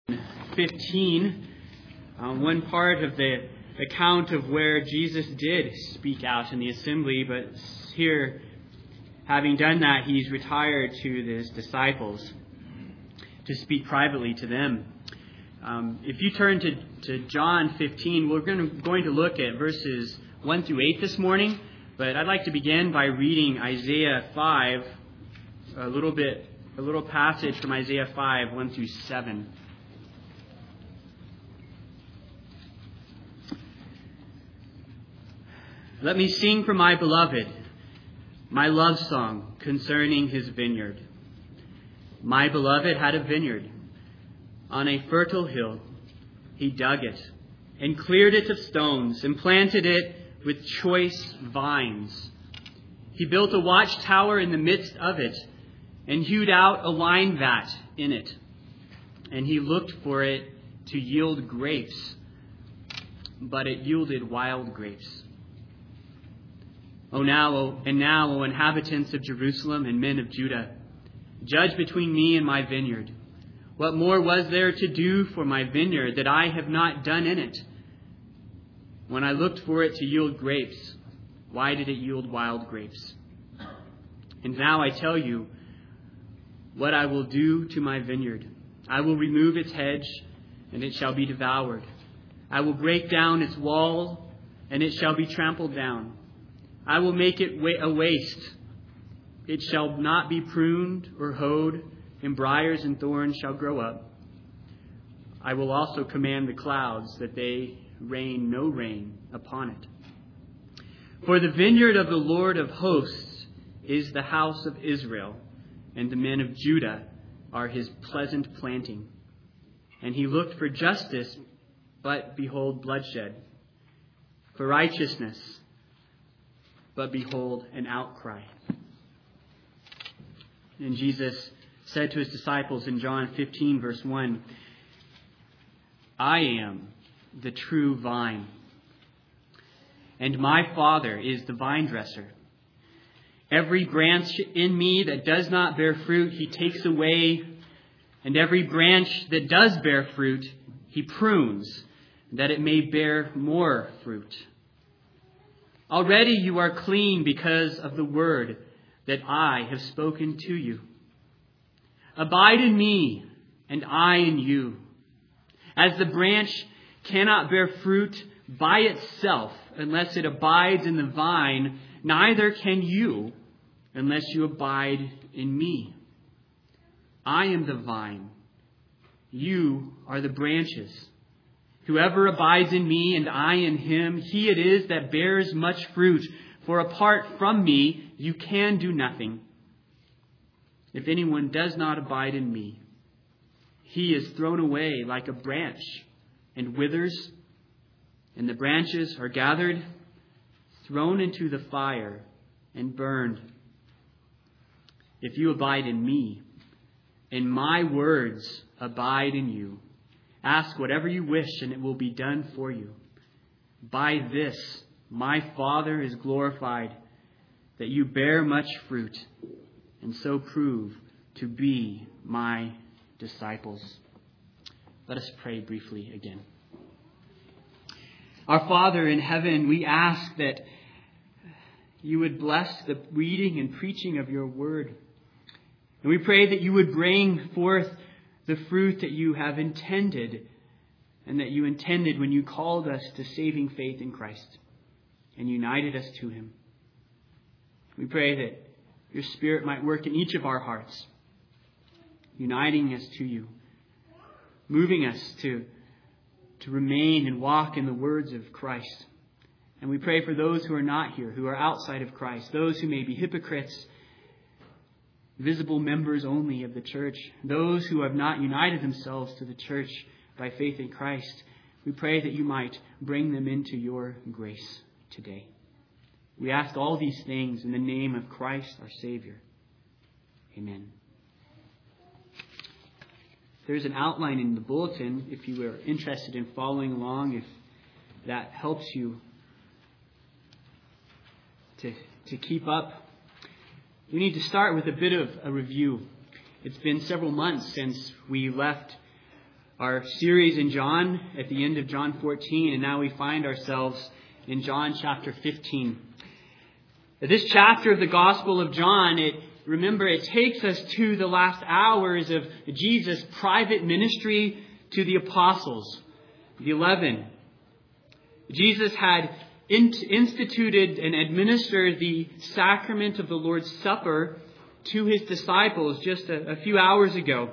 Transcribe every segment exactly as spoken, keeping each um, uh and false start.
fifteen, um, one part of the account of where Jesus did speak out in the assembly, but here, having done that, he's retired to his disciples to speak privately to them. Um, if you turn to, to John fifteen, we're going to, going to look at verses one through eight this morning, but I'd like to begin by reading Isaiah five, a little bit, a little passage from Isaiah five, one through seven. Let me sing for my beloved my love song concerning his vineyard. My beloved had a vineyard on a fertile hill. He dug it and cleared it of stones and planted it with choice vines. He built a watchtower in the midst of it and hewed out a wine vat in it. And he looked for it to yield grapes, but it yielded wild grapes. O now, O, and now, O inhabitants of Jerusalem and men of Judah, judge between me and my vineyard. What more was there to do for my vineyard that I have not done in it? When I looked for it to yield grapes, why did it yield wild grapes? And now I tell you what I will do to my vineyard. I will remove its hedge, and it shall be devoured. I will break down its wall, and it shall be trampled down. I will make it a waste. It shall not be pruned or hoed, and briars and thorns shall grow up. I will also command the clouds that they rain no rain upon it. For the vineyard of the Lord of hosts is the house of Israel, and the men of Judah are his pleasant planting. And he looked for justice, but behold bloodshed, for righteousness, but behold an outcry. And Jesus said to his disciples in John fifteen, verse one, I am the true vine, and my Father is the vine dresser. Every branch in me that does not bear fruit, he takes away, and every branch that does bear fruit, he prunes, that it may bear more fruit. Already you are clean because of the word that I have spoken to you. Abide in me, and I in you. As the branch cannot bear fruit by itself unless it abides in the vine, neither can you unless you abide in me. I am the vine. You are the branches. Whoever abides in me and I in him, he it is that bears much fruit. For apart from me, you can do nothing. If anyone does not abide in me, he is thrown away like a branch and withers, and the branches are gathered, thrown into the fire, and burned. If you abide in me, and my words abide in you, ask whatever you wish, and it will be done for you. By this, my Father is glorified, that you bear much fruit, and so prove to be my disciples. Let us pray briefly again. Our Father in heaven, we ask that you would bless the reading and preaching of your word. And we pray that you would bring forth the fruit that you have intended, and that you intended when you called us to saving faith in Christ and united us to him. We pray that your Spirit might work in each of our hearts, uniting us to you, moving us to, to remain and walk in the words of Christ. And we pray for those who are not here, who are outside of Christ, those who may be hypocrites, visible members only of the church, those who have not united themselves to the church by faith in Christ. We pray that you might bring them into your grace today. We ask all these things in the name of Christ, our Savior. Amen. There's an outline in the bulletin if you are interested in following along, if that helps you to, to keep up. We need to start with a bit of a review. It's been several months since we left our series in John at the end of John fourteen, and now we find ourselves in John chapter fifteen. This chapter of the Gospel of John, it remember, it takes us to the last hours of Jesus' private ministry to the apostles, the eleven. Jesus had instituted and administered the sacrament of the Lord's Supper to his disciples just a, a few hours ago.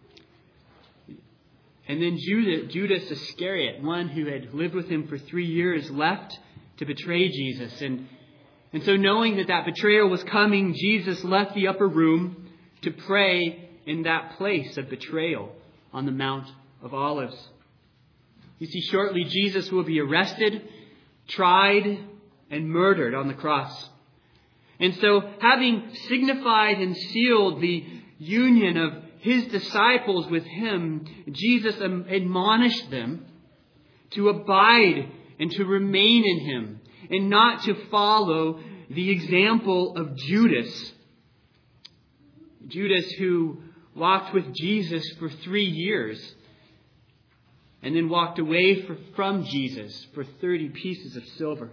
And then Judas, Judas Iscariot, one who had lived with him for three years, left to betray Jesus. And, and so knowing that that betrayal was coming, Jesus left the upper room to pray in that place of betrayal on the Mount of Olives. You see, shortly Jesus will be arrested, tried, and murdered on the cross. And so, having signified and sealed the union of his disciples with him, Jesus admonished them to abide and to remain in him, and not to follow the example of Judas. Judas, who walked with Jesus for three years and then walked away for, from Jesus for thirty pieces of silver.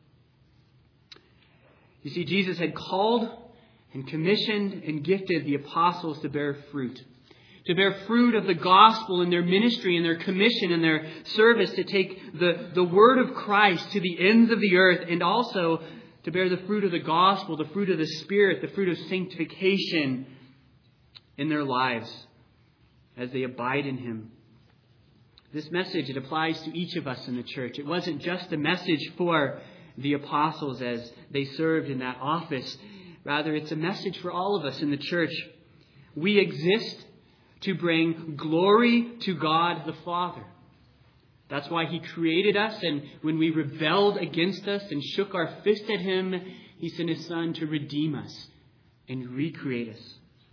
You see, Jesus had called and commissioned and gifted the apostles to bear fruit. To bear fruit of the gospel in their ministry and their commission and their service, to take the, the word of Christ to the ends of the earth, and also to bear the fruit of the gospel, the fruit of the Spirit, the fruit of sanctification in their lives as they abide in him. This message, it applies to each of us in the church. It wasn't just a message for the apostles as they served in that office. Rather, it's a message for all of us in the church. We exist to bring glory to God the Father. That's why he created us, and when we rebelled against us and shook our fist at him, he sent his Son to redeem us and recreate us.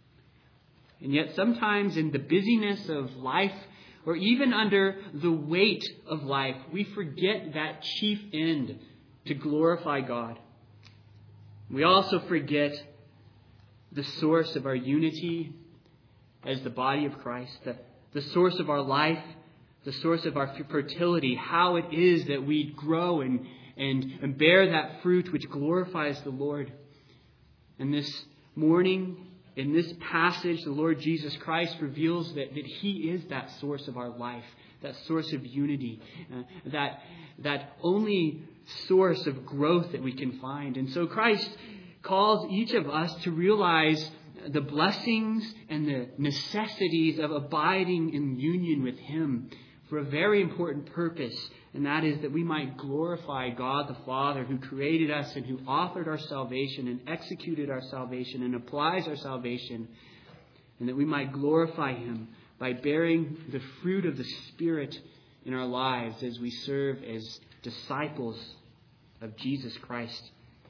And yet sometimes in the busyness of life, or even under the weight of life, we forget that chief end, to glorify God. We also forget the source of our unity as the body of Christ, the, the source of our life, the source of our fertility, how it is that we grow and, and, and bear that fruit which glorifies the Lord. And this morning, in this passage, the Lord Jesus Christ reveals that, that he is that source of our life, that source of unity, uh, that, that only source of growth that we can find. And so Christ calls each of us to realize the blessings and the necessities of abiding in union with him for a very important purpose, and that is that we might glorify God the Father, who created us and who authored our salvation and executed our salvation and applies our salvation, and that we might glorify him by bearing the fruit of the Spirit in our lives as we serve as disciples of Jesus Christ.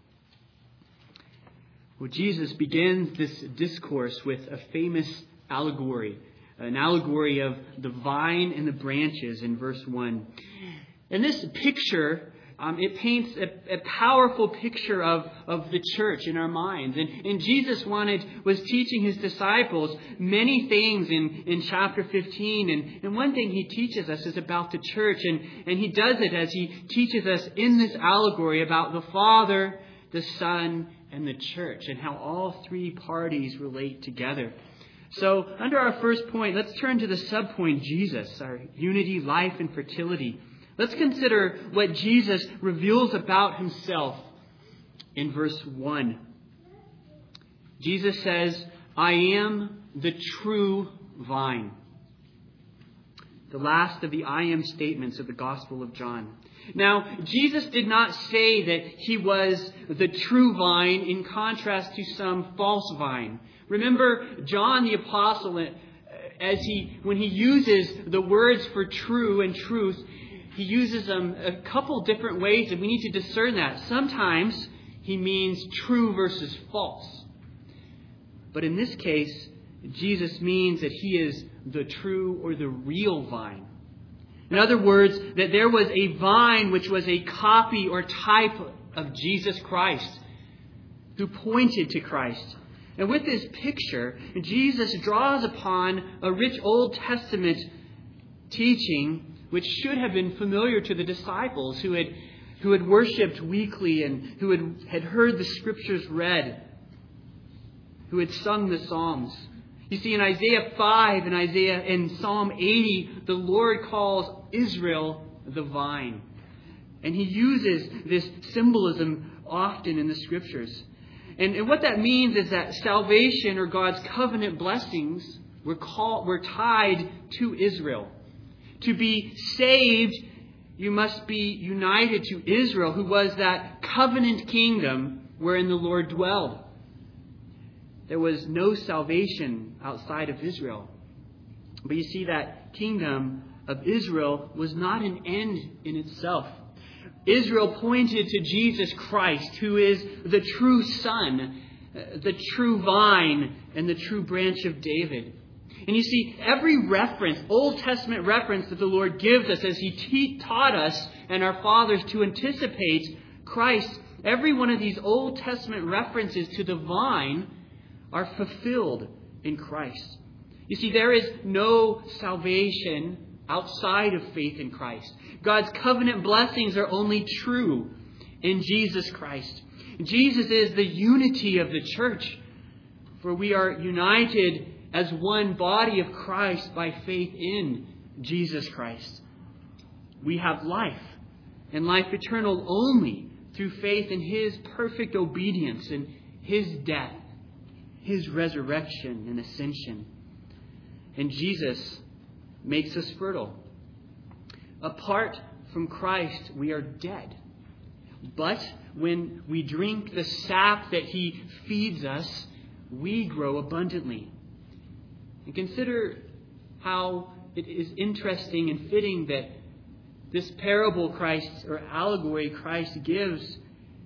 Well, Jesus begins this discourse with a famous allegory, an allegory of the vine and the branches in verse one. And this picture, um, it paints a, a powerful picture of, of the church in our minds. And, and Jesus wanted, was teaching his disciples many things in, in chapter fifteen. And, and one thing he teaches us is about the church. And, and he does it as he teaches us in this allegory about the Father, the Son, and the church, and how all three parties relate together. So, under our first point, let's turn to the subpoint, Jesus, our unity, life, and fertility. Let's consider what Jesus reveals about himself in verse one. Jesus says, "I am the true vine." The last of the I am statements of the Gospel of John. Now, Jesus did not say that he was the true vine in contrast to some false vine. Remember, John the Apostle, as he, when he uses the words for true and truth, he uses them a couple different ways, and we need to discern that. Sometimes he means true versus false. But in this case, Jesus means that he is the true or the real vine. In other words, that there was a vine which was a copy or type of Jesus Christ, who pointed to Christ. And with this picture, Jesus draws upon a rich Old Testament teaching, which should have been familiar to the disciples who had who had worshipped weekly and who had, had heard the Scriptures read, who had sung the Psalms. You see, in Isaiah five and Isaiah in Psalm eighty, the Lord calls Israel the vine. And He uses this symbolism often in the Scriptures. And, and what that means is that salvation, or God's covenant blessings, were called, were tied to Israel. To be saved, you must be united to Israel, who was that covenant kingdom wherein the Lord dwelled. There was no salvation outside of Israel. But you see, that kingdom of Israel was not an end in itself. Israel pointed to Jesus Christ, who is the true Son, the true vine, and the true branch of David. And you see, every reference, Old Testament reference that the Lord gives us as He te- taught us and our fathers to anticipate Christ, every one of these Old Testament references to the vine are fulfilled in Christ. You see, there is no salvation outside of faith in Christ. God's covenant blessings are only true in Jesus Christ. Jesus is the unity of the church, for we are united as one body of Christ by faith in Jesus Christ. We have life, and life eternal only through faith in His perfect obedience and His death, His resurrection and ascension. And Jesus makes us fertile. Apart from Christ, we are dead. But when we drink the sap that He feeds us, we grow abundantly. And consider how it is interesting and fitting that this parable Christ, or allegory Christ gives,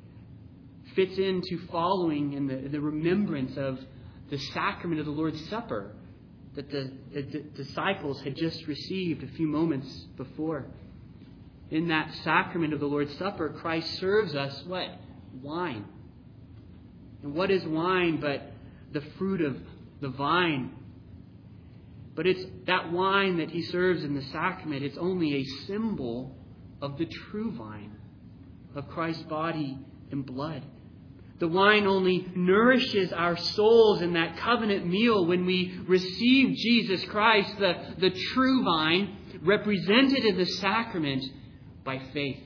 fits into following in the, the remembrance of the sacrament of the Lord's Supper that the, the disciples had just received a few moments before. In that sacrament of the Lord's Supper, Christ serves us what? Wine. And what is wine but the fruit of the vine? But it's that wine that He serves in the sacrament, it's only a symbol of the true vine, of Christ's body and blood. The wine only nourishes our souls in that covenant meal when we receive Jesus Christ, the, the true vine, represented in the sacrament by faith.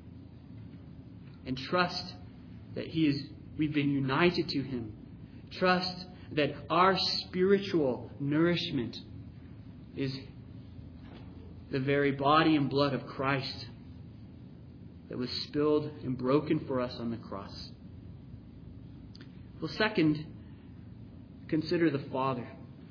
And trust that He is, we've been united to Him. Trust that our spiritual nourishment is the very body and blood of Christ that was spilled and broken for us on the cross. Well, second, consider the Father.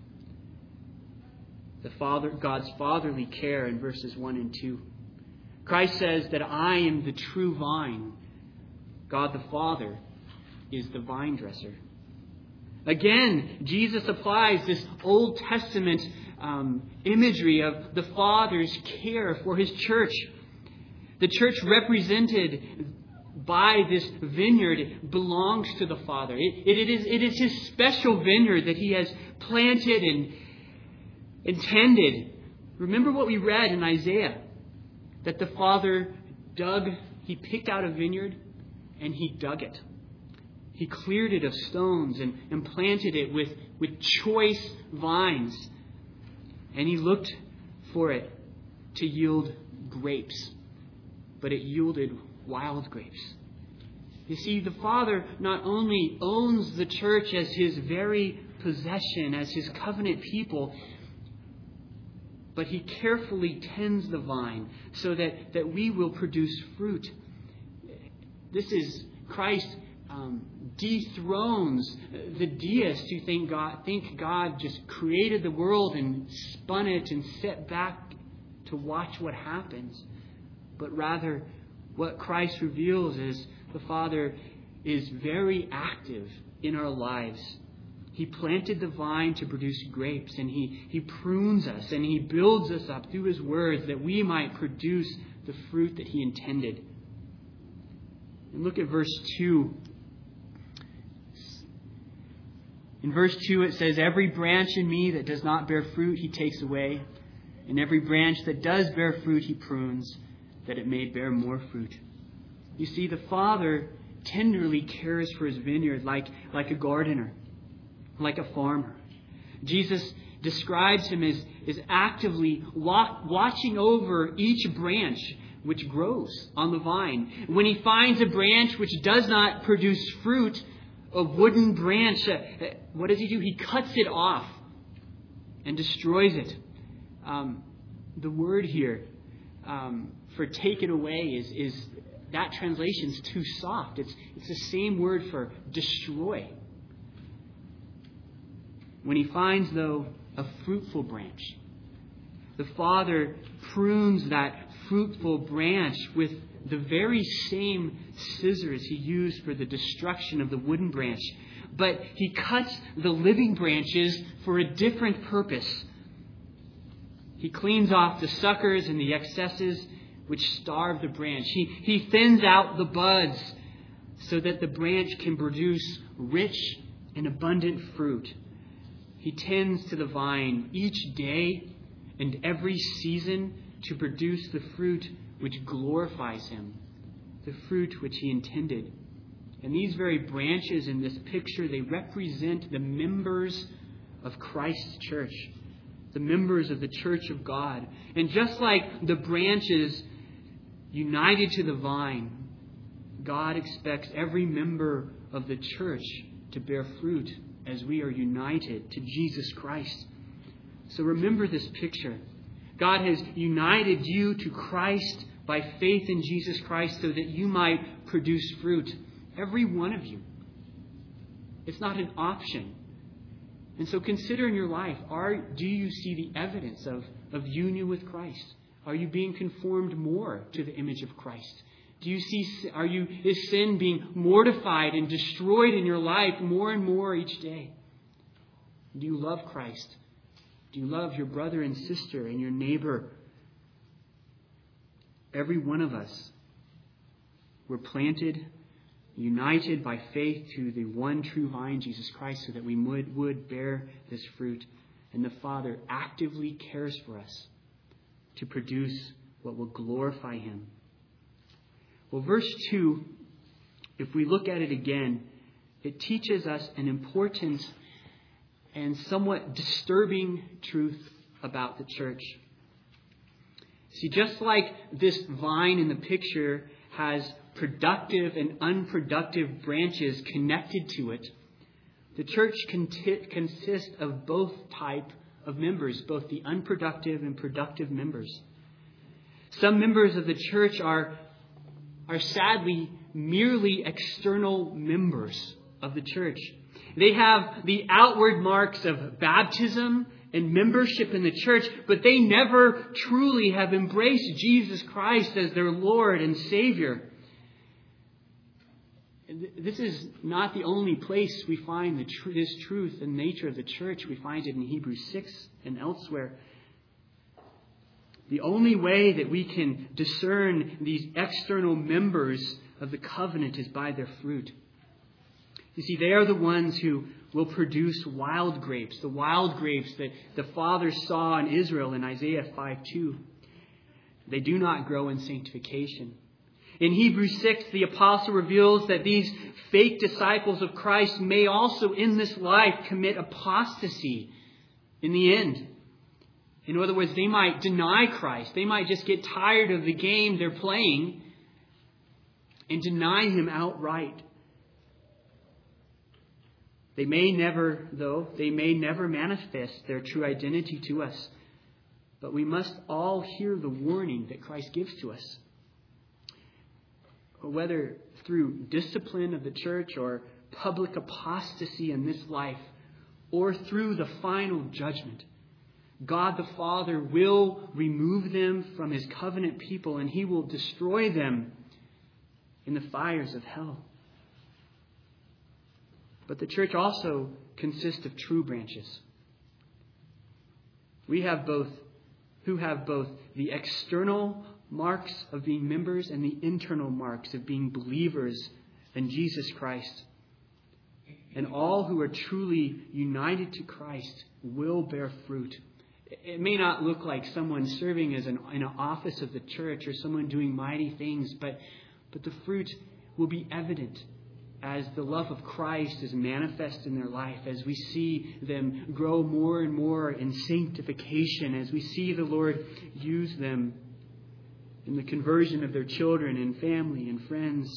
The Father, God's fatherly care in verses one and two. Christ says that I am the true vine. God the Father is the vine dresser. Again, Jesus applies this Old Testament um, imagery of the Father's care for His church. The church represented by this vineyard belongs to the Father. It, it, is, it is His special vineyard that He has planted and intended. Remember what we read in Isaiah, that the Father dug, He picked out a vineyard and He dug it. He cleared it of stones and, and planted it with, with choice vines. And He looked for it to yield grapes. But it yielded wild grapes. You see, the Father not only owns the church as His very possession, as His covenant people, but He carefully tends the vine so that, that we will produce fruit. This is Christ um, dethrones the deists who think God, think God just created the world and spun it and sat back to watch what happens. But rather, what Christ reveals is the Father is very active in our lives. He planted the vine to produce grapes, and He, he prunes us, and He builds us up through His words that we might produce the fruit that He intended. And look at verse two. In verse two it says, every branch in me that does not bear fruit He takes away, And every branch that does bear fruit, He prunes, that it may bear more fruit. You see, the Father tenderly cares for His vineyard like, like a gardener, like a farmer. Jesus describes Him as, as actively walk, watching over each branch which grows on the vine. When He finds a branch which does not produce fruit, a wooden branch, uh, what does He do? He cuts it off and destroys it. Um, the word here um, for take it away is, is that translation's too soft. It's, it's the same word for destroy. When He finds, though, a fruitful branch, the Father prunes that fruitful branch with the very same scissors He used for the destruction of the wooden branch. But He cuts the living branches for a different purpose. He cleans off the suckers and the excesses which starve the branch. He, he thins out the buds so that the branch can produce rich and abundant fruit. He tends to the vine each day and every season to produce the fruit which glorifies Him, the fruit which He intended. And these very branches in this picture, they represent the members of Christ's church, the members of the church of God. And just like the branches united to the vine, God expects every member of the church to bear fruit as we are united to Jesus Christ. So remember this picture. God has united you to Christ by faith in Jesus Christ so that you might produce fruit. Every one of you. It's not an option. And so consider in your life, are do you see the evidence of, of union with Christ? Are you being conformed more to the image of Christ? Do you see, are you, is sin being mortified and destroyed in your life more and more each day? Do you love Christ? Do you love your brother and sister and your neighbor? Every one of us, we're planted, united by faith to the one true vine, Jesus Christ, so that we would, would bear this fruit. And the Father actively cares for us to produce what will glorify Him. Well, verse two, if we look at it again, it teaches us an important and somewhat disturbing truth about the church. See, just like this vine in the picture has productive and unproductive branches connected to it, the church conti- consists of both type of members, both the unproductive and productive members. Some members of the church are, are sadly merely external members of the church. They have the outward marks of baptism and membership in the church, but they never truly have embraced Jesus Christ as their Lord and Savior. This is not the only place we find the tr- this truth and nature of the church. We find it in Hebrews six and elsewhere. The only way that we can discern these external members of the covenant is by their fruit. You see, they are the ones who will produce wild grapes, the wild grapes that the Father saw in Israel in Isaiah five two. They do not grow in sanctification. In Hebrews six, the apostle reveals that these fake disciples of Christ may also in this life commit apostasy in the end. In other words, they might deny Christ. They might just get tired of the game they're playing and deny Him outright. They may never, though, they may never manifest their true identity to us. But we must all hear the warning that Christ gives to us. Whether through discipline of the church or public apostasy in this life, or through the final judgment, God the Father will remove them from His covenant people, and He will destroy them in the fires of hell. But the church also consists of true branches. We have both, who have both the external marks of being members and the internal marks of being believers in Jesus Christ. And all who are truly united to Christ will bear fruit. It may not look like someone serving as an, in an office of the church or someone doing mighty things, but, but the fruit will be evident as the love of Christ is manifest in their life, as we see them grow more and more in sanctification, as we see the Lord use them in the conversion of their children and family and friends.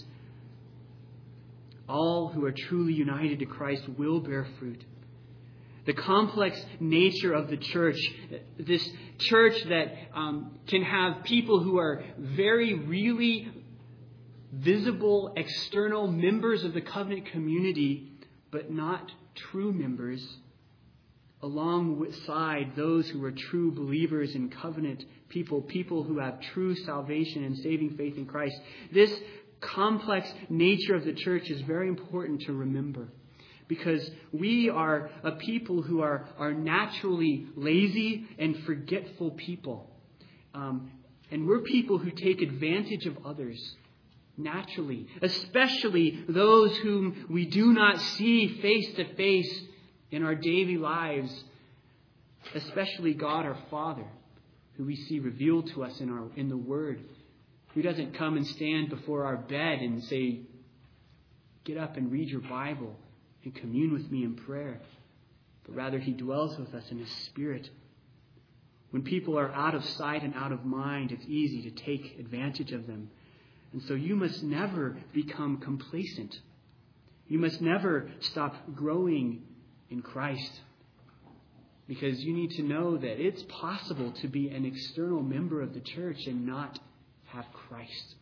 All who are truly united to Christ will bear fruit. The complex nature of the church, this church that um, can have people who are very, really visible, external members of the covenant community, but not true members, alongside those who are true believers in covenant people, people who have true salvation and saving faith in Christ. This complex nature of the church is very important to remember, because we are a people who are, are naturally lazy and forgetful people. Um, and we're people who take advantage of others naturally, especially those whom we do not see face to face in our daily lives, especially God our Father, who we see revealed to us in our in the Word, who doesn't come and stand before our bed and say, "Get up and read your Bible and commune with me in prayer," but rather He dwells with us in His Spirit. When people are out of sight and out of mind, it's easy to take advantage of them. And so you must never become complacent. You must never stop growing in Christ, because you need to know that it's possible to be an external member of the church and not have Christ.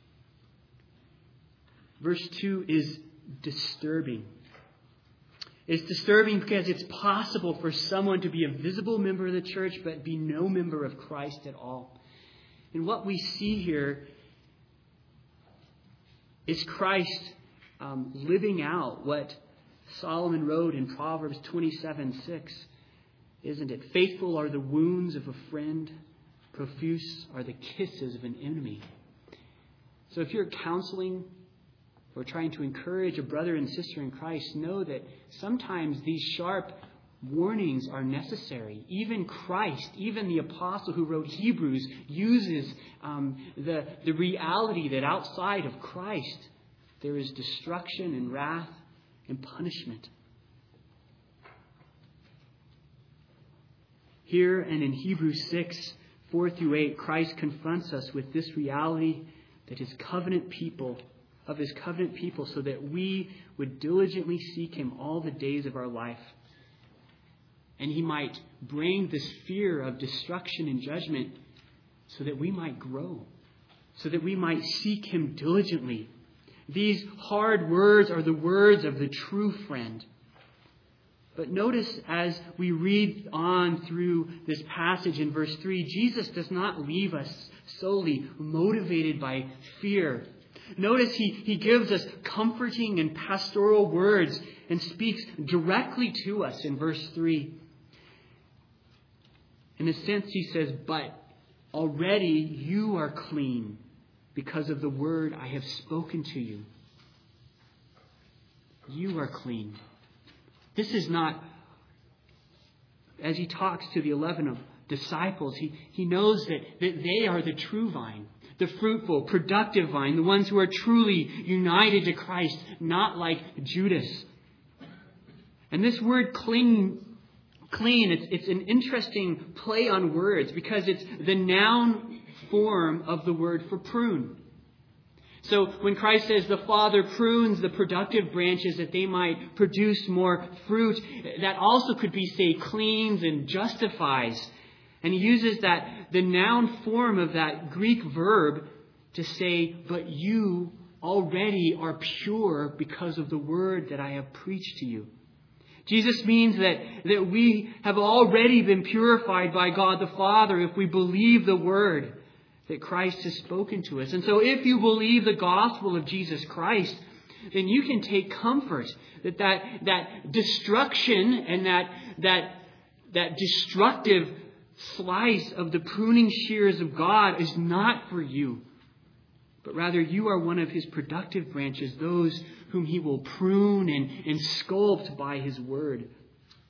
Verse two is disturbing. It's disturbing because it's possible for someone to be a visible member of the church but be no member of Christ at all. And what we see here is Christ um, living out what Solomon wrote in Proverbs twenty-seven six. Isn't it? Faithful are the wounds of a friend, profuse are the kisses of an enemy. So if you're counseling or trying to encourage a brother and sister in Christ, know that sometimes these sharp warnings are necessary. Even Christ, even the apostle who wrote Hebrews, uses um, the, the reality that outside of Christ there is destruction and wrath and punishment. Here and in Hebrews six, four through eight, Christ confronts us with this reality that his covenant people, of his covenant people, so that we would diligently seek him all the days of our life. And he might bring this fear of destruction and judgment so that we might grow, so that we might seek him diligently. These hard words are the words of the true friend. But notice as we read on through this passage in verse three, Jesus does not leave us solely motivated by fear. Notice he, he gives us comforting and pastoral words and speaks directly to us in verse three. In a sense, he says, but already you are clean because of the word I have spoken to you. You are clean. This is not, as he talks to the eleven disciples, he, he knows that, that they are the true vine, the fruitful, productive vine, the ones who are truly united to Christ, not like Judas. And this word clean, clean, it's, it's an interesting play on words because it's the noun form of the word for prune. So when Christ says the Father prunes the productive branches that they might produce more fruit, that also could be, say, cleans and justifies. And he uses that, the noun form of that Greek verb to say, but you already are pure because of the word that I have preached to you. Jesus means that, that we have already been purified by God the Father if we believe the word that Christ has spoken to us. And so if you believe the gospel of Jesus Christ, then you can take comfort that that, that destruction and that, that, that destructive slice of the pruning shears of God is not for you, but rather you are one of his productive branches, those whom he will prune and, and sculpt by his word.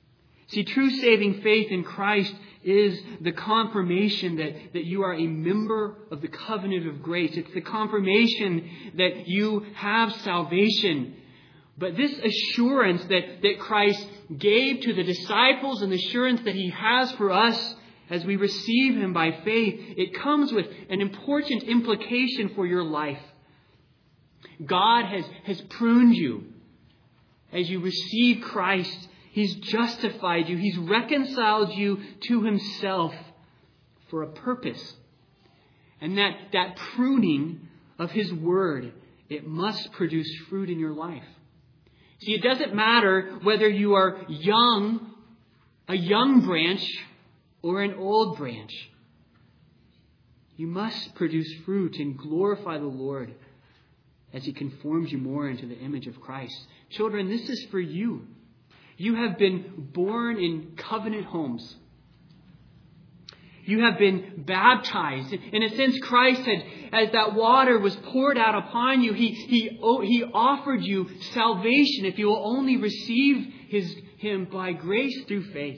See, true saving faith in Christ is the confirmation that, that you are a member of the covenant of grace. It's the confirmation that you have salvation. But this assurance that, that Christ gave to the disciples and the assurance that He has for us as we receive Him by faith, it comes with an important implication for your life. God has, has pruned you as you receive Christ. He's justified you. He's reconciled you to Himself for a purpose. And that, that pruning of His Word, it must produce fruit in your life. See, it doesn't matter whether you are young, a young branch, or an old branch. You must produce fruit and glorify the Lord as He conforms you more into the image of Christ. Children, this is for you. You have been born in covenant homes. You have been baptized. In a sense, Christ had, as that water was poured out upon you, He, he, he offered you salvation if you will only receive His, Him by grace through faith.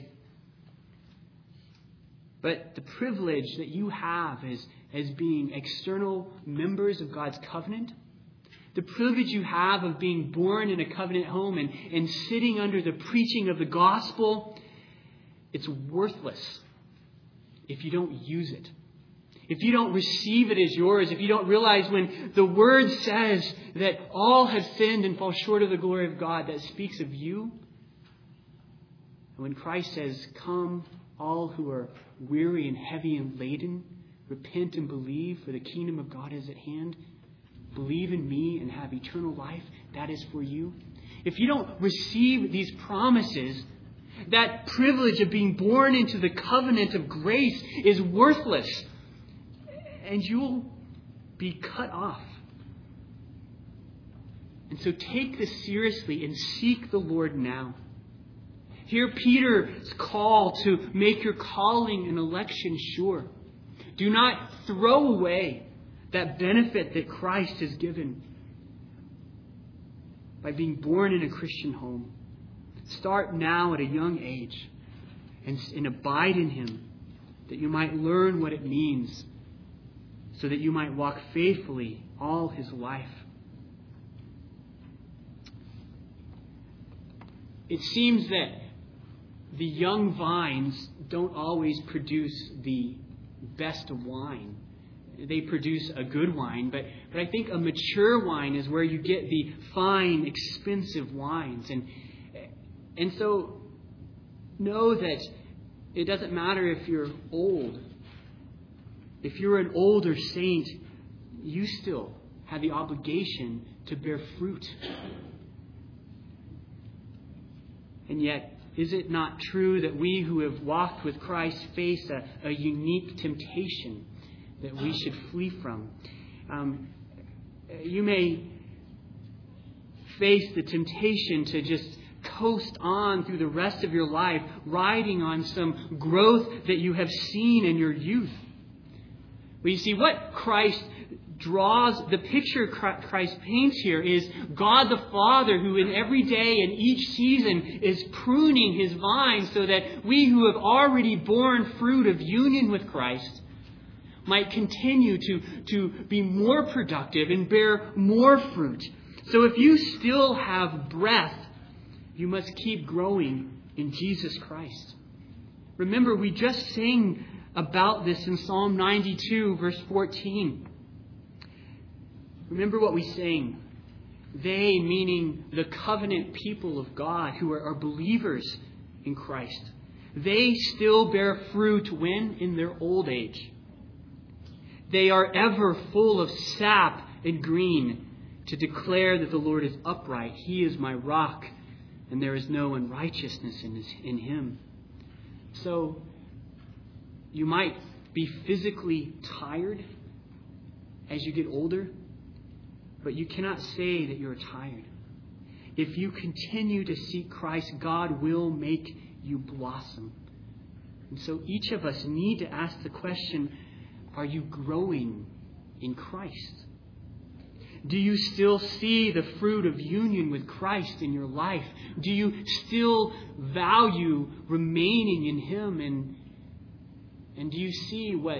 But the privilege that you have as, as being external members of God's covenant, the privilege you have of being born in a covenant home and, and sitting under the preaching of the gospel, it's worthless if you don't use it. If you don't receive it as yours, if you don't realize when the Word says that all have sinned and fall short of the glory of God, that speaks of you. And when Christ says, "Come, all who are weary and heavy and laden, repent and believe, for the kingdom of God is at hand. Believe in me and have eternal life," that is for you. If you don't receive these promises, that privilege of being born into the covenant of grace is worthless. And you'll be cut off. And so take this seriously and seek the Lord now. Hear Peter's call to make your calling and election sure. Do not throw away that benefit that Christ has given by being born in a Christian home. Start now at a young age and, and abide in Him, that you might learn what it means, so that you might walk faithfully all His life. It seems that the young vines don't always produce the best wine. They produce a good wine, but, but I think a mature wine is where you get the fine, expensive wines. And, and so know that it doesn't matter if you're old. If you're an older saint, you still have the obligation to bear fruit. And yet, is it not true that we who have walked with Christ face a, a unique temptation that we should flee from? Um, you may face the temptation to just coast on through the rest of your life, riding on some growth that you have seen in your youth. But you see, what Christ draws, the picture Christ paints here is God the Father, who in every day and each season is pruning His vine so that we who have already borne fruit of union with Christ might continue to, to be more productive and bear more fruit. So if you still have breath, you must keep growing in Jesus Christ. Remember, we just sang about this in Psalm ninety-two, verse fourteen. Remember what we sang. They, meaning the covenant people of God who are, are believers in Christ, they still bear fruit when? In their old age. They are ever full of sap and green to declare that the Lord is upright. He is my rock, and there is no unrighteousness in, his, in Him. So, you might be physically tired as you get older, but you cannot say that you're tired. If you continue to seek Christ, God will make you blossom. And so each of us need to ask the question, are you growing in Christ? Do you still see the fruit of union with Christ in your life? Do you still value remaining in Him? And, and do you see what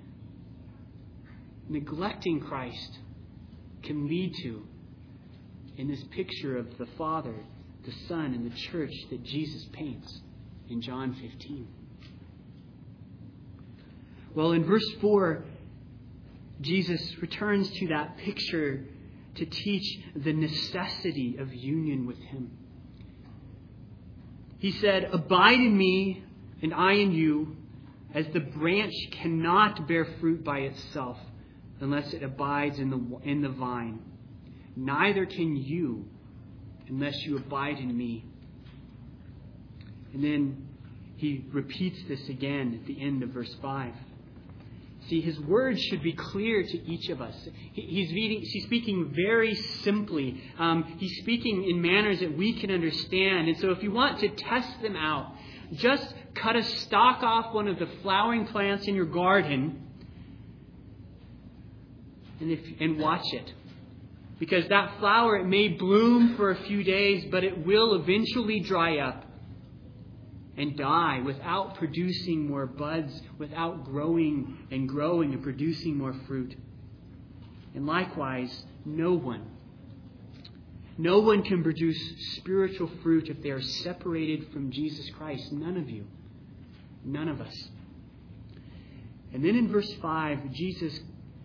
neglecting Christ can lead to in this picture of the Father, the Son, and the church that Jesus paints in John fifteen? Well, in verse four, Jesus returns to that picture to teach the necessity of union with Him. He said, "Abide in me, and I in you, as the branch cannot bear fruit by itself unless it abides in the, in the vine. Neither can you unless you abide in me." And then he repeats this again at the end of verse five. See, his words should be clear to each of us. He's, reading, he's speaking very simply. Um, he's speaking in manners that we can understand. And so if you want to test them out, just cut a stalk off one of the flowering plants in your garden and, if, and watch it. Because that flower, it may bloom for a few days, but it will eventually dry up and die without producing more buds, without growing and growing and producing more fruit. And likewise, no one, no one can produce spiritual fruit if they are separated from Jesus Christ. None of you. None of us. And then in verse five, Jesus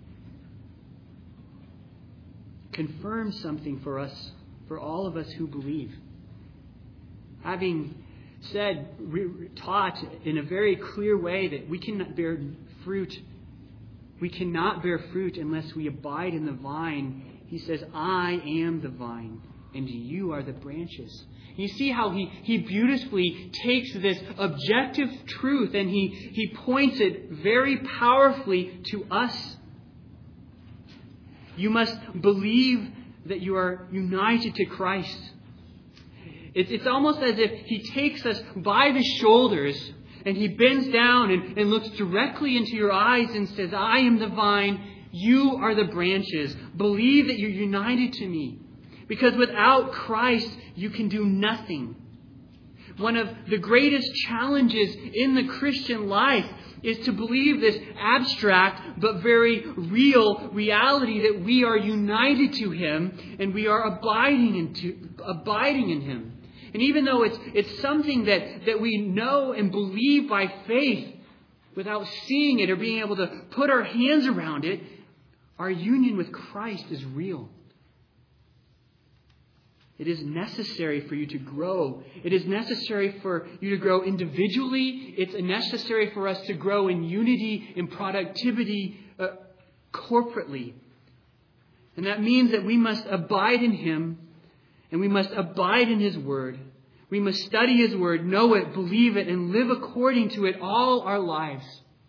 confirms something for us, for all of us who believe. Having said, re- taught in a very clear way that we cannot bear fruit. We cannot bear fruit unless we abide in the vine. He says, "I am the vine, and you are the branches." You see how he, he beautifully takes this objective truth and he, he points it very powerfully to us. You must believe that you are united to Christ. It's, it's almost as if he takes us by the shoulders and he bends down and, and looks directly into your eyes and says, "I am the vine, you are the branches. Believe that you're united to me. Because without Christ, you can do nothing." One of the greatest challenges in the Christian life is to believe this abstract but very real reality that we are united to Him and we are abiding in, abiding in Him. And even though it's it's something that, that we know and believe by faith without seeing it or being able to put our hands around it, our union with Christ is real. It is necessary for you to grow. It is necessary for you to grow individually. It's necessary for us to grow in unity, in productivity, uh, corporately. And that means that we must abide in Him and we must abide in His Word. We must study His Word, know it, believe it, and live according to it all our lives.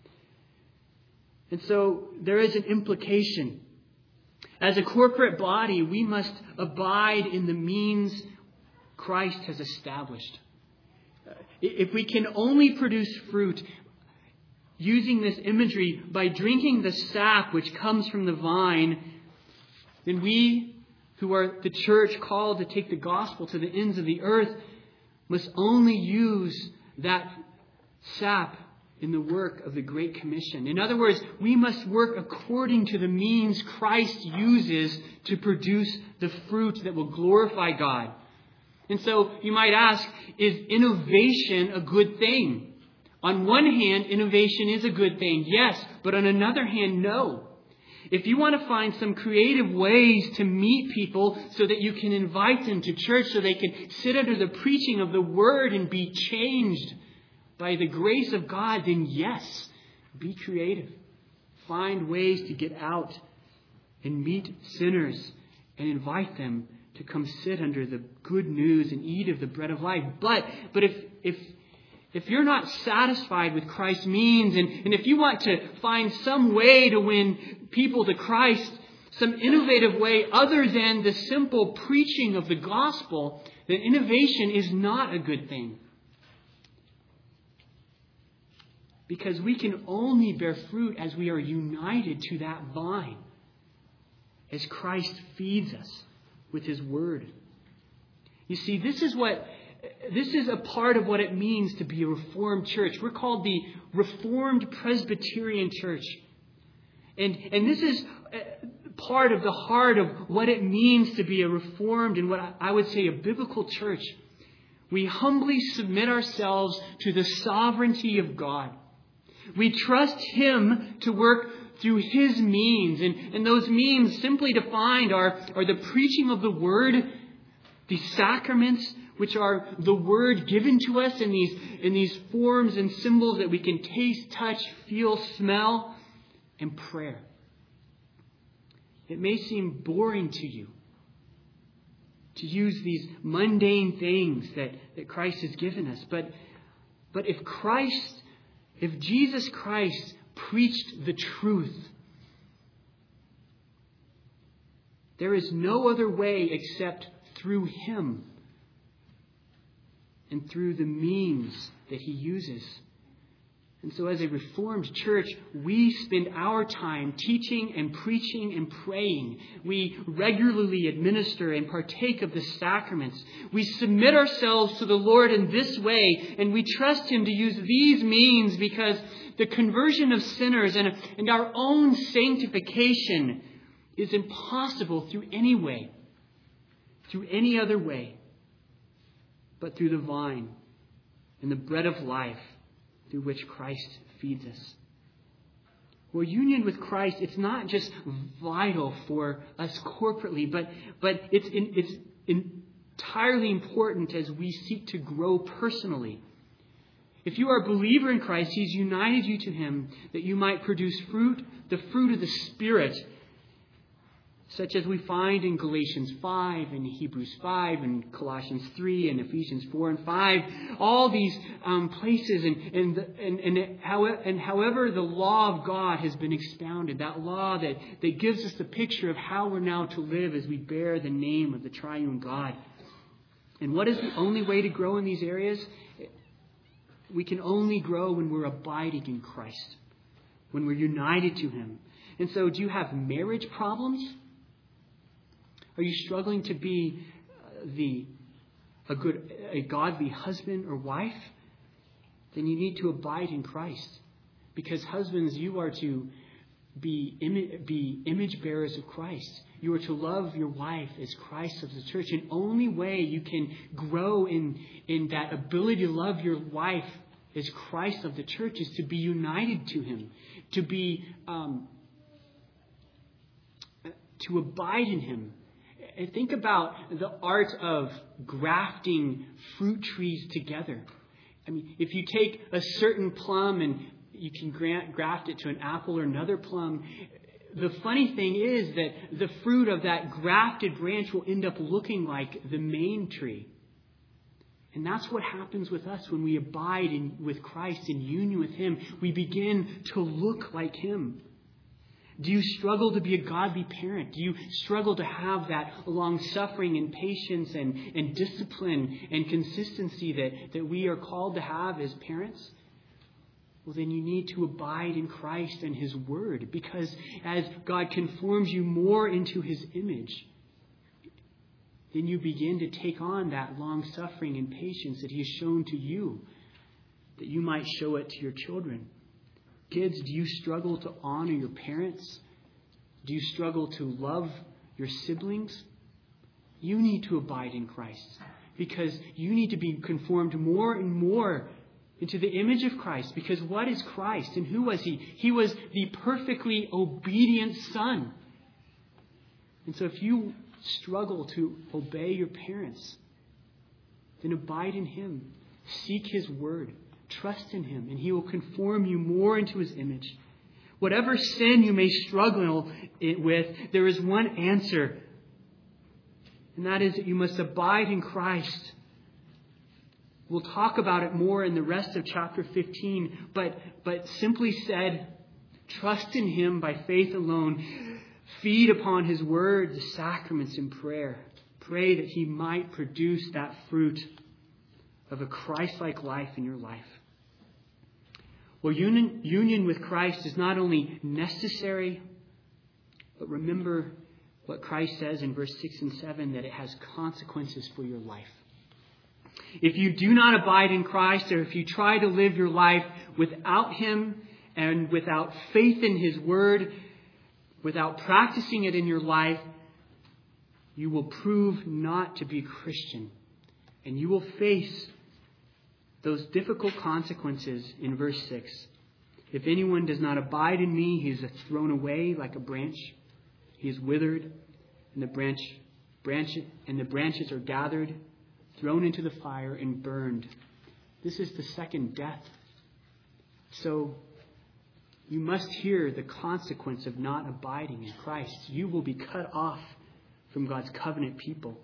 And so there is an implication. As a corporate body, we must abide in the means Christ has established. If we can only produce fruit using this imagery by drinking the sap which comes from the vine, then we, who are the church called to take the gospel to the ends of the earth, must only use that sap in the work of the Great Commission. In other words, we must work according to the means Christ uses to produce the fruit that will glorify God. And so you might ask, is innovation a good thing? On one hand, innovation is a good thing, yes, but on another hand, no. If you want to find some creative ways to meet people so that you can invite them to church so they can sit under the preaching of the Word and be changed by the grace of God, then yes, be creative. Find ways to get out and meet sinners and invite them to come sit under the good news and eat of the bread of life. But but if if if you're not satisfied with Christ's means, and, and if you want to find some way to win people to Christ, some innovative way other than the simple preaching of the gospel, then innovation is not a good thing. Because we can only bear fruit as we are united to that vine. as Christ feeds us with his word. You see, this is what this is a part of what it means to be a Reformed church. We're called the Reformed Presbyterian Church. And, and this is part of the heart of what it means to be a Reformed and what I would say a biblical church. We humbly submit ourselves to the sovereignty of God. We trust him to work through his means. And, and those means, simply defined, are, are the preaching of the word, the sacraments, which are the word given to us in these, in these forms and symbols that we can taste, touch, feel, smell, and prayer. It may seem boring to you to use these mundane things that, that Christ has given us. But, but if Christ, if Jesus Christ preached the truth, there is no other way except through him and through the means that he uses. And so as a Reformed church, we spend our time teaching and preaching and praying. We regularly administer and partake of the sacraments. We submit ourselves to the Lord in this way, and we trust him to use these means because the conversion of sinners and, and our own sanctification is impossible through any way, through any other way, but through the vine and the bread of life through which Christ feeds us. Well, union with Christ, it's not just vital for us corporately, but, but it's, in, it's entirely important as we seek to grow personally. If you are a believer in Christ, he's united you to him that you might produce fruit, the fruit of the Spirit, such as we find in Galatians five and Hebrews five and Colossians three and Ephesians four and five. All these um, places and and, and and how, and however the law of God has been expounded, that law that, that gives us the picture of how we're now to live as we bear the name of the triune God. And what is the only way to grow in these areas? We can only grow when we're abiding in Christ, when we're united to him. And so, do you have marriage problems? Are you struggling to be the a good, a godly husband or wife? Then you need to abide in Christ. Because husbands, you are to be, imi- be image bearers of Christ. You are to love your wife as Christ of the church. And only way you can grow in, in that ability to love your wife as Christ of the church is to be united to him. To be, um, to abide in him. And think about the art of grafting fruit trees together. I mean, if you take a certain plum and you can graft it to an apple or another plum, the funny thing is that the fruit of that grafted branch will end up looking like the main tree. And that's what happens with us when we abide in, with Christ in union with him. We begin to look like him. Do you struggle to be a godly parent? Do you struggle to have that long suffering and patience and, and discipline and consistency that, that we are called to have as parents? Well, then you need to abide in Christ and his word, because as God conforms you more into his image, then you begin to take on that long suffering and patience that he has shown to you, that you might show it to your children. Kids, do you struggle to honor your parents? Do you struggle to love your siblings? You need to abide in Christ, because you need to be conformed more and more into the image of Christ. Because what is Christ and who was he? He was the perfectly obedient Son. And so if you struggle to obey your parents, then abide in him. Seek his word. Trust in him, and he will conform you more into his image. Whatever sin you may struggle with, there is one answer. And that is that you must abide in Christ. We'll talk about it more in the rest of chapter fifteen. But, but simply said, trust in him by faith alone. Feed upon his word, the sacraments, and prayer. Pray that he might produce that fruit of a Christ-like life in your life. Well, union, union with Christ is not only necessary, but remember, what Christ says in verse six and seven, that it has consequences for your life. If you do not abide in Christ, or if you try to live your life without Him and without faith in His Word, without practicing it in your life, you will prove not to be Christian. And you will face those difficult consequences in verse six. If anyone does not abide in me, he is thrown away like a branch. He is withered, and the branch, branch and the branches are gathered, thrown into the fire, and burned. This is the second death. So you must hear the consequence of not abiding in Christ. You will be cut off from God's covenant people,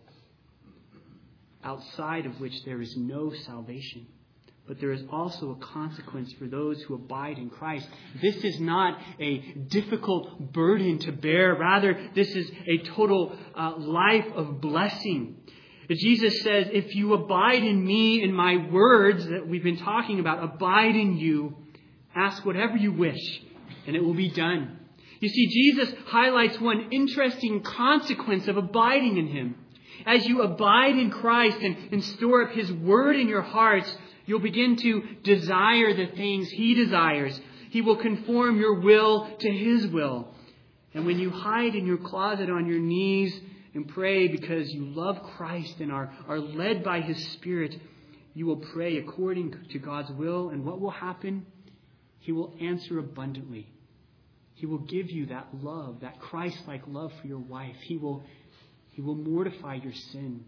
outside of which there is no salvation. But there is also a consequence for those who abide in Christ. This is not a difficult burden to bear. Rather, this is a total uh, life of blessing. Jesus says, if you abide in me and my words that we've been talking about, abide in you, ask whatever you wish, and it will be done. You see, Jesus highlights one interesting consequence of abiding in Him. As you abide in Christ and, and store up His Word in your hearts, you'll begin to desire the things He desires. He will conform your will to His will. And when you hide in your closet on your knees and pray because you love Christ and are, are led by His Spirit, you will pray according to God's will. And what will happen? He will answer abundantly. He will give you that love, that Christ-like love for your wife. He will, he will mortify your sin.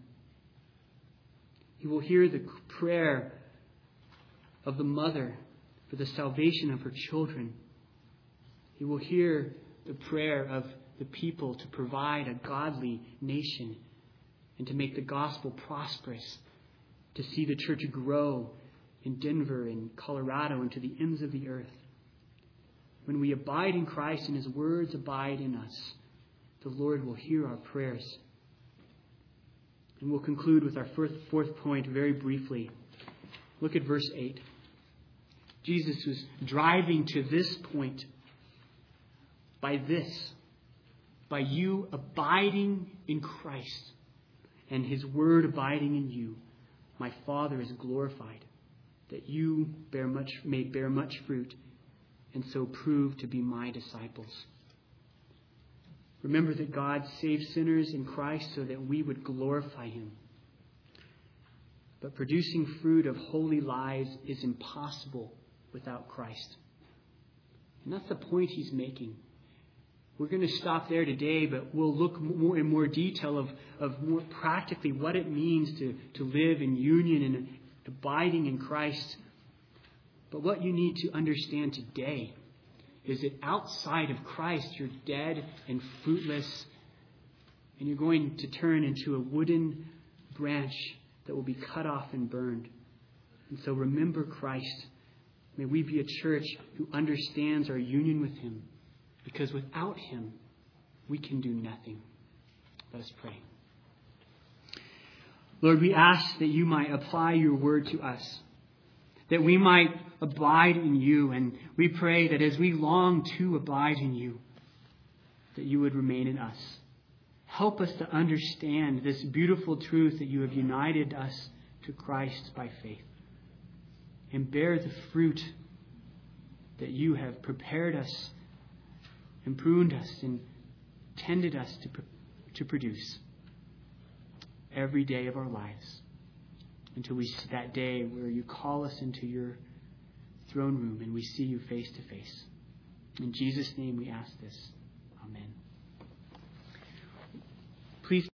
He will hear the prayer of the mother for the salvation of her children. He will hear the prayer of the people to provide a godly nation and to make the gospel prosperous, to see the church grow in Denver and Colorado and to the ends of the earth. When we abide in Christ and His words abide in us, the Lord will hear our prayers. And we'll conclude with our fourth, fourth point very briefly. Look at verse eight. Jesus was driving to this point by this, by you abiding in Christ and His word abiding in you. My Father is glorified, that you bear much, may bear much fruit, and so prove to be my disciples. Remember that God saved sinners in Christ so that we would glorify Him. But producing fruit of holy lives is impossible without Christ. And that's the point He's making. We're going to stop there today, but we'll look more in more detail of, of more practically what it means to, to live in union and abiding in Christ. But what you need to understand today is that outside of Christ, you're dead and fruitless, and you're going to turn into a wooden branch that will be cut off and burned. And so remember Christ. May we be a church who understands our union with Him, because without Him, we can do nothing. Let us pray. Lord, we ask that you might apply your word to us, that we might abide in you. And we pray that as we long to abide in you, that you would remain in us. Help us to understand this beautiful truth that you have united us to Christ by faith, and bear the fruit that you have prepared us and pruned us and tended us to, to produce every day of our lives, until we see that day where you call us into your throne room and we see you face to face. In Jesus' name we ask this. Amen. Please